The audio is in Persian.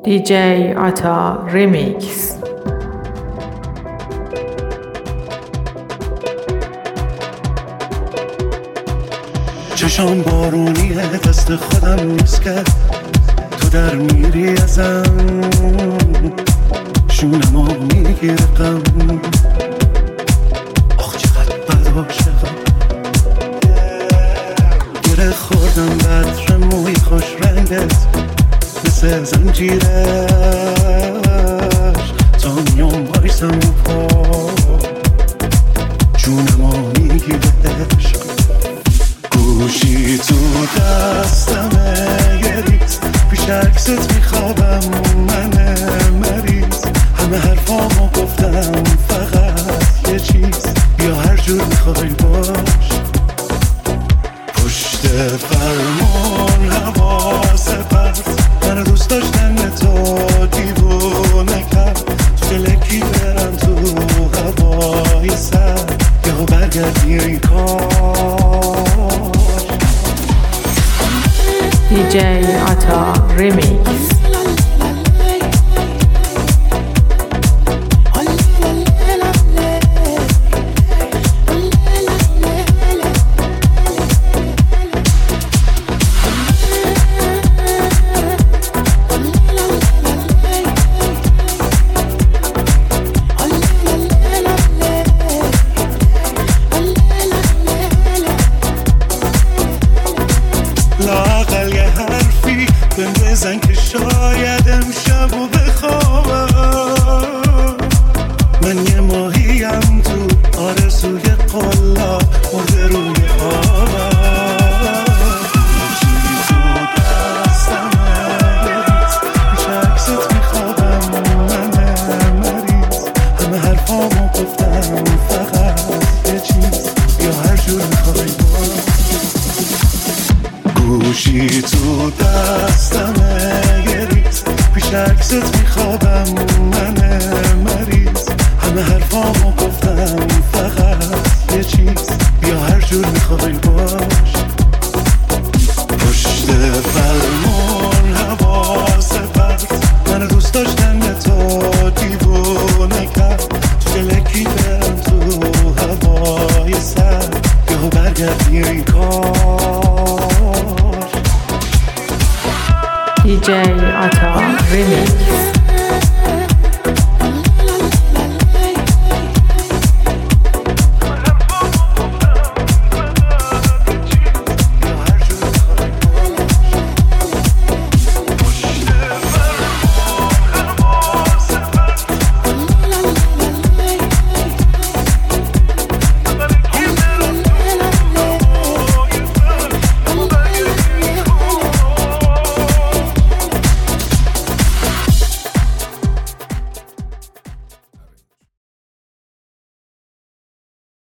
DJ Ata Remix. چشام بارونیه دست خودم نیست که تو در میری ازم شونمو میگیره غم آخ چقدر بد عاشقم گره خوردم بطر موی خوش رنگت مثل زنجیرش تا میام بایستم و پا جونمو میگیره عشق گوشی تو دستمه یه ریز پیش عکست میخوابم من مریض همه حرفامو گفتم فقط یه چیز بیا هر جور میخوای باش پشت فرمون حواس پرت من دوست داشتن تو دیوونه کرد تو دلکی برم تو هوای سر یا برگردی این کار DJ Ata Remix. بزن که شاید امشب و بخوابم من یه ماهیم تو آرزوی قلا مرده روی آبم چی تو دستمه یه ریز پیش عکست میخوابم من مریض همه حرفامو گفتم فقط یه چیز یا هر جور میخوای گوشی تو دستمه یه ریز پیش عکست میخوابم من مریض همه حرفامو گفتم فقط یه چیز بیا هر جور میخوای باش پشت فرمون حواس پرت من دوست داشتن تو دیوونه کرد تو دلکی برم تو هوای سر یهو برگردی این کار DJ Ata Remix.